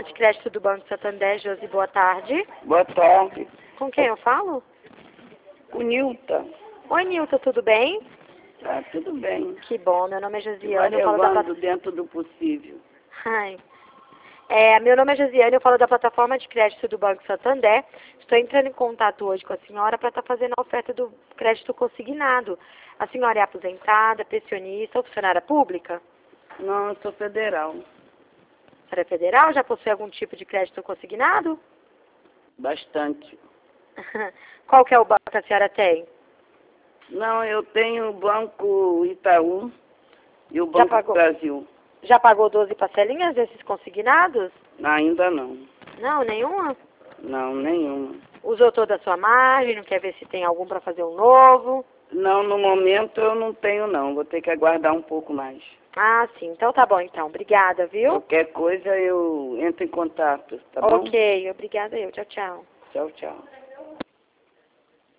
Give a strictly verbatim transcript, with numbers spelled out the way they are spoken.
plataforma de crédito do Banco Santander. Josi, boa tarde. Boa tarde. Com quem eu falo? O Nilton. Oi, Nilton, tudo bem? Tá tudo bem. Que bom, meu nome é Josiane, Vai eu falo da levando plataforma... dentro do possível. Ai. É, meu nome é Josiane, eu falo da plataforma de crédito do Banco Santander. Estou entrando em contato hoje com a senhora para estar fazendo a oferta do crédito consignado. A senhora é aposentada, pensionista ou funcionária pública? Não, eu sou federal. A senhora é federal? Já possui algum tipo de crédito consignado? Bastante. Qual que é o banco que a senhora tem? Não, eu tenho o Banco Itaú e o Já Banco pagou? Brasil. Já pagou doze parcelinhas desses consignados? Ainda não. Não, nenhuma? Não, nenhuma. Usou toda a sua margem, não quer ver se tem algum para fazer um novo? Não, no momento eu não tenho não. Vou ter que aguardar um pouco mais. Ah, sim. Então tá bom, então. Obrigada, viu? Qualquer coisa eu entro em contato, tá bom? Ok, obrigada eu. Tchau, tchau. Tchau, tchau.